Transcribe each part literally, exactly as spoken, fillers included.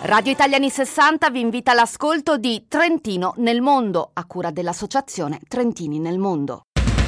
Radio Italia anni sessanta vi invita all'ascolto di Trentino nel mondo, a cura dell'associazione Trentini nel Mondo.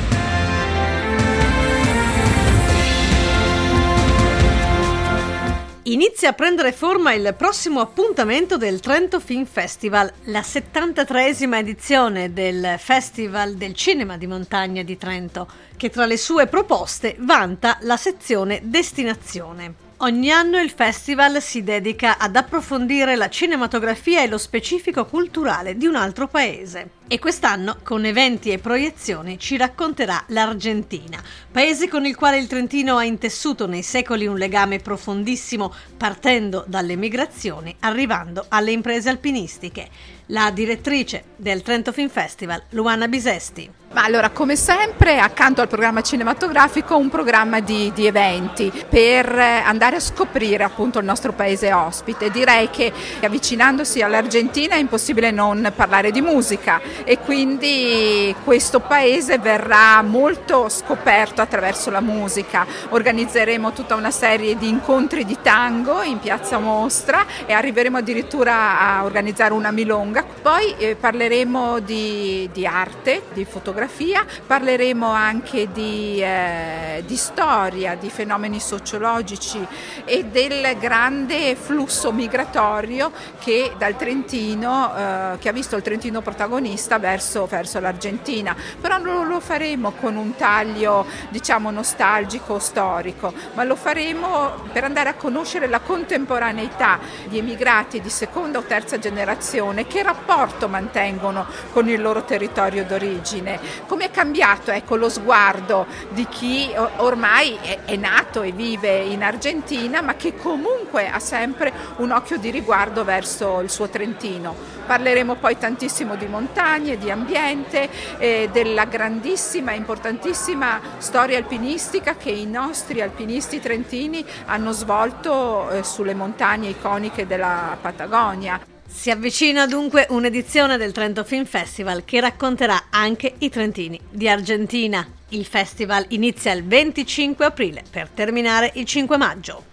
Inizia a prendere forma il prossimo appuntamento del Trento Film Festival, la settantatreesima edizione del Festival del Cinema di Montagna di Trento, che tra le sue proposte vanta la sezione Destinazione. Ogni anno il festival si dedica ad approfondire la cinematografia e lo specifico culturale di un altro paese. E quest'anno, con eventi e proiezioni, ci racconterà l'Argentina, paese con il quale il Trentino ha intessuto nei secoli un legame profondissimo, partendo dalle migrazioni, arrivando alle imprese alpinistiche. La direttrice del Trento Film Festival, Luana Bisesti. Ma allora, come sempre, accanto al programma cinematografico, un programma di, di eventi per andare a scoprire appunto il nostro paese ospite. Direi che avvicinandosi all'Argentina è impossibile non parlare di musica e quindi questo paese verrà molto scoperto attraverso la musica. Organizzeremo tutta una serie di incontri di tango in Piazza Mostra e arriveremo addirittura a organizzare una milonga. Poi eh, parleremo di, di arte, di fotografia. Parleremo anche di, eh, di storia, di fenomeni sociologici e del grande flusso migratorio che dal Trentino, eh, che ha visto il Trentino protagonista verso, verso l'Argentina. Però non lo faremo con un taglio, diciamo, nostalgico, storico, ma lo faremo per andare a conoscere la contemporaneità di emigrati di seconda o terza generazione, che rapporto mantengono con il loro territorio d'origine. Come è cambiato, ecco, lo sguardo di chi ormai è, è nato e vive in Argentina, ma che comunque ha sempre un occhio di riguardo verso il suo Trentino. Parleremo poi tantissimo di montagne, di ambiente, eh, della grandissima e importantissima storia alpinistica che i nostri alpinisti trentini hanno svolto eh, sulle montagne iconiche della Patagonia. Si avvicina dunque un'edizione del Trento Film Festival che racconterà anche i trentini di Argentina. Il festival inizia il venticinque aprile per terminare il cinque maggio.